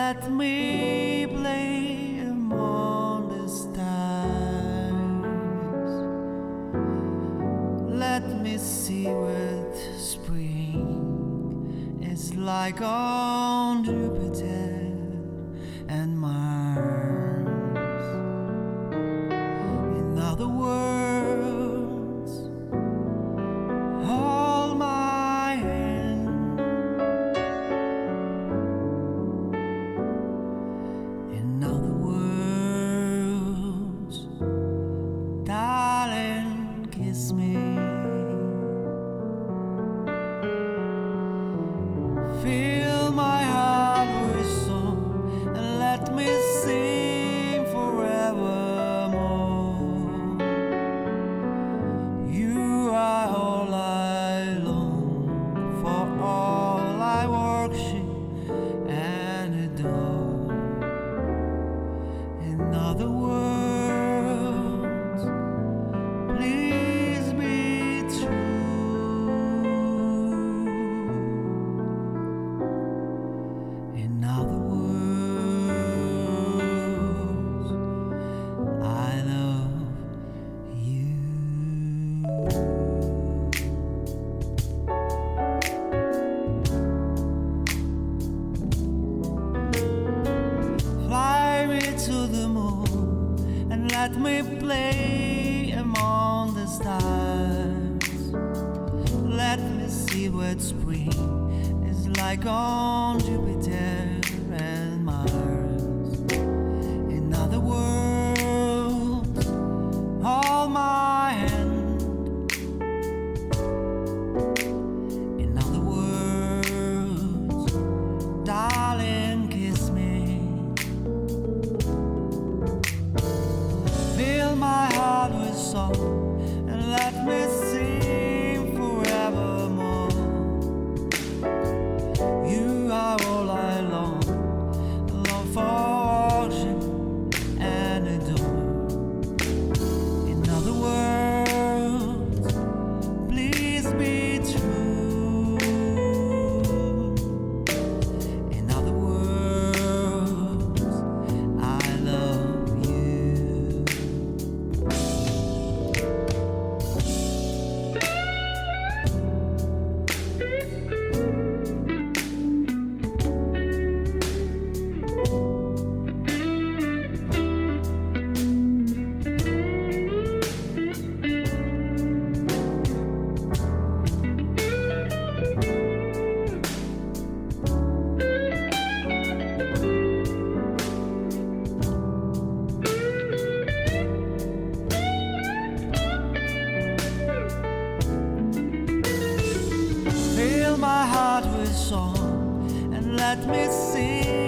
Let me play among the stars. Let me see what spring is like on Jupiter and Mars. In other words, hold my hand. In other words, darling, kiss me. Fill my heart with song and let me sing forevermore. You are all I long for, all I worship and adore. In other words, please be true. In other words, I love you. Fly me to the moon and let me play among the stars. Let me see what spring is like on Jupiter and Mars. In other words, hold my hand. In other words, darling, kiss me. Fill my heart with song and let me sing forevermore. You are all I long for, worship and adore. In other words, please be true. In other words, I love you. Fill my heart with song and let me sing